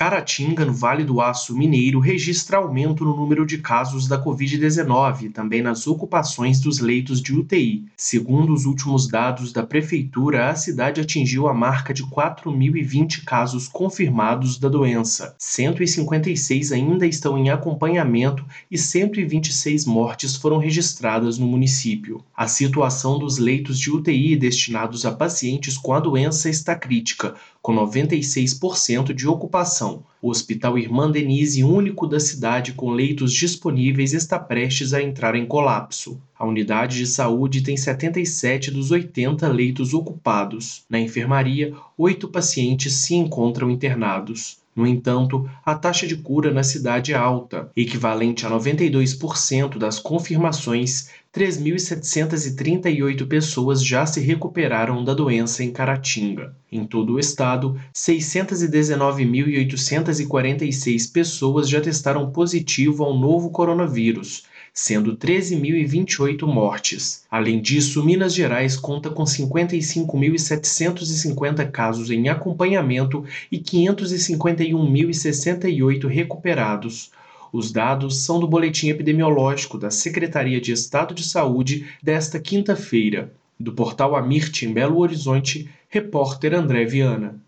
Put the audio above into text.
Caratinga, no Vale do Aço Mineiro, registra aumento no número de casos da Covid-19 e também nas ocupações dos leitos de UTI. Segundo os últimos dados da Prefeitura, a cidade atingiu a marca de 4.020 casos confirmados da doença. 156 ainda estão em acompanhamento e 126 mortes foram registradas no município. A situação dos leitos de UTI destinados a pacientes com a doença está crítica, com 96% de ocupação. O Hospital Irmã Denise, único da cidade com leitos disponíveis, está prestes a entrar em colapso. A unidade de saúde tem 77 dos 80 leitos ocupados. Na enfermaria, 8 pacientes se encontram internados. No entanto, a taxa de cura na cidade é alta, equivalente a 92% das confirmações. 3.738 pessoas já se recuperaram da doença em Caratinga. Em todo o estado, 619.846 pessoas já testaram positivo ao novo coronavírus, sendo 13.028 mortes. Além disso, Minas Gerais conta com 55.750 casos em acompanhamento e 551.068 recuperados. Os dados são do boletim epidemiológico da Secretaria de Estado de Saúde desta quinta-feira. Do portal Amirte, em Belo Horizonte, repórter André Viana.